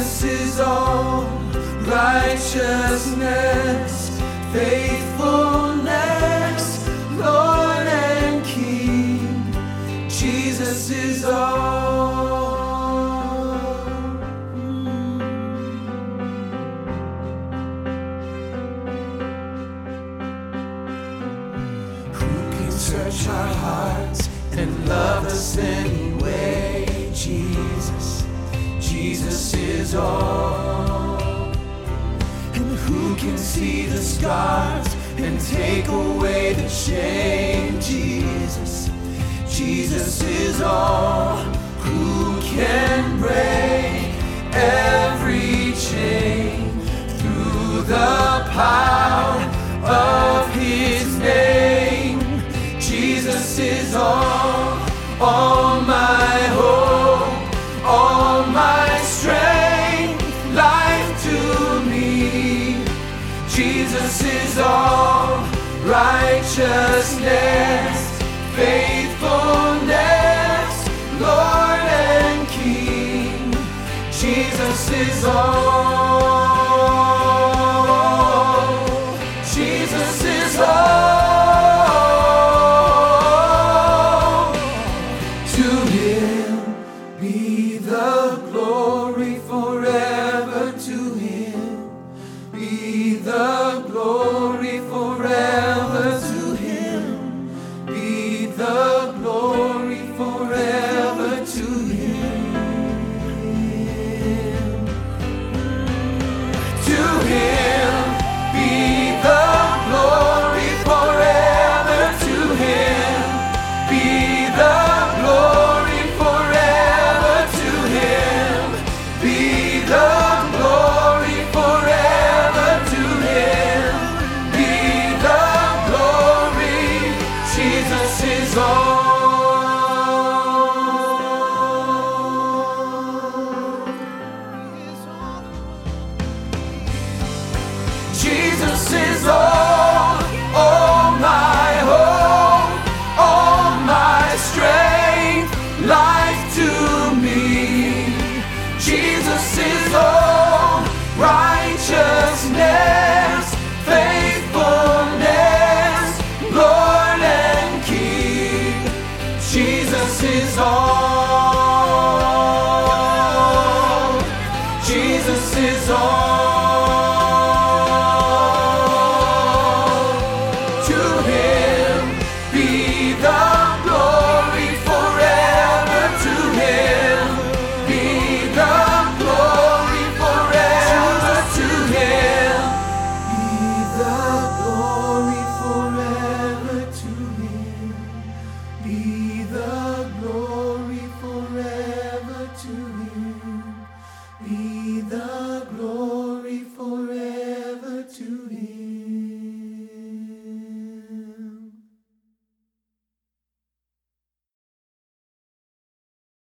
Jesus is all righteousness, faithfulness, Lord and King. Jesus is all. Who can search our hearts and love us anyway? Jesus is all. And who can see the scars and take away the shame? Jesus is all. Who can break every chain through the power of His name? Jesus is all my hope, all my strength, life to me. Jesus is all righteousness, faithfulness, Lord and King. Jesus is all. Jesus is all. To Him be the glory forever. To Him be the glory forever. To Him be the glory forever. To Him. To Him be the glory forever. To Him be the glory forever. To Him be the glory forever. To Him be the glory. Jesus is all. Jesus is all my hope, all my strength, life to me. Jesus is all.